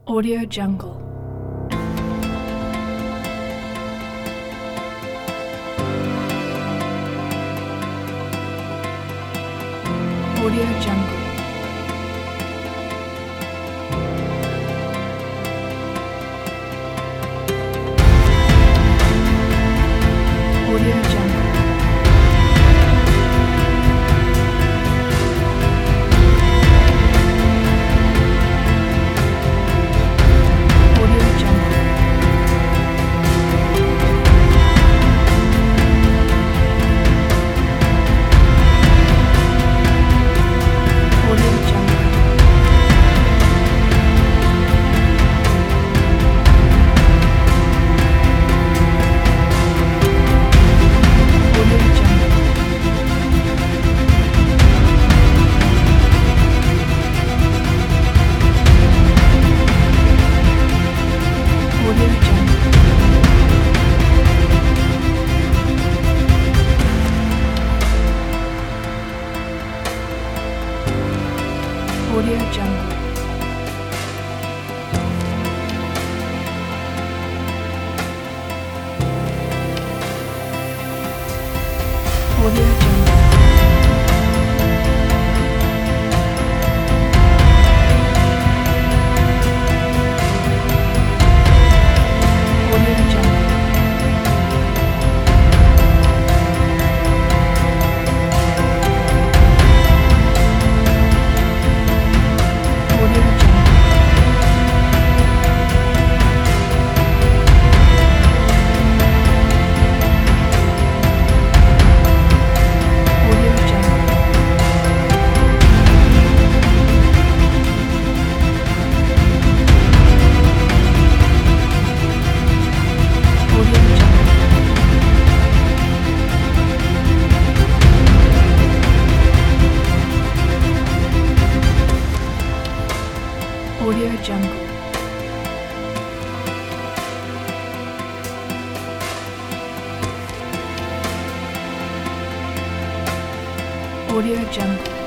Audio Jungle. Audio Jungle. Audio Jungle. Audio Jungle. Audio Jungle. Audio Jungle. Audio Jungle. Audio Jungle. Audio Jungle. Audio Jungle. Audio Jungle. Audio Jungle. Audio Jungle. Audio Jungle. Audio Jungle.